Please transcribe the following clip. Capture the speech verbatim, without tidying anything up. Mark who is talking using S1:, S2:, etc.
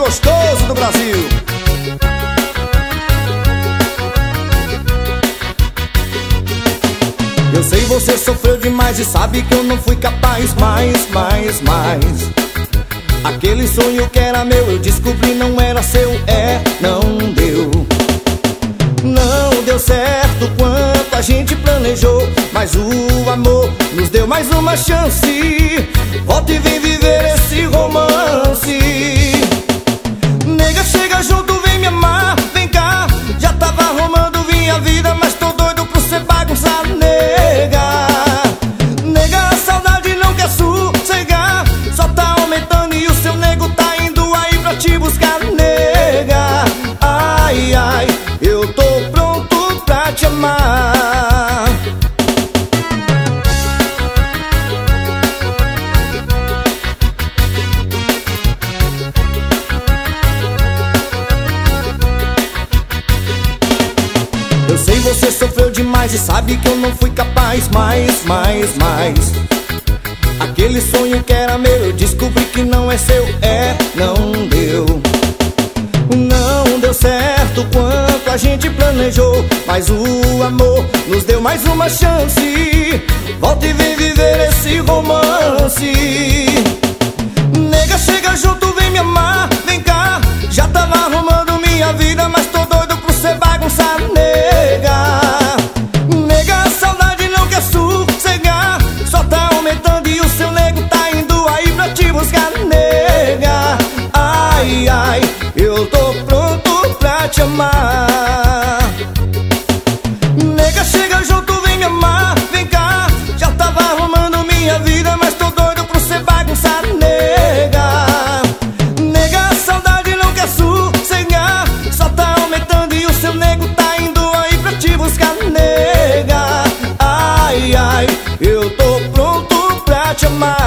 S1: gostoso do Brasil. Eu sei, você sofreu demais e sabe que eu não fui capaz. Mais, mais, mais. Aquele sonho que era meu, eu descobri não era seu. É, não deu. Não deu certo quanto a gente planejou, mas o amor nos deu mais uma chance. Volta e vem viver esse romance. Nega, chega junto, vem me amar, vem cá. Já tava arrumando minha vida, mas tô doido pra você bagunçar, nega. Nega, a saudade não quer sossegar, só tá aumentando e o seu nego tá indo aí pra te buscar, nega. Ai, ai, eu tô pronto pra te amar. Eu sei, você sofreu demais e sabe que eu não fui capaz. Mais, mais, mais. Aquele sonho que era meu, eu descobri que não é seu. É, não deu. Não deu certo quanto a gente planejou, mas o amor nos deu mais uma chance. Volta e vem viver esse romance. Nega, chega junto, vem me amar, vem cá. Já tava arrumando minha vida, mas tô doido pra você bagunçar, nega. Nega, a saudade não quer sossegar, só tá aumentando e o seu nego tá indo aí pra te buscar, nega. Ai, ai, eu tô pronto pra te amar. Nega, chega junto, vem me amar, vem cá. Já tava arrumando minha vida, mas tô doido pra você bagunçar, nega. Nega, a saudade não quer sossegar, só tá aumentando e o seu nego tá indo aí pra te buscar, nega. Ai, ai, eu tô pronto pra te amar.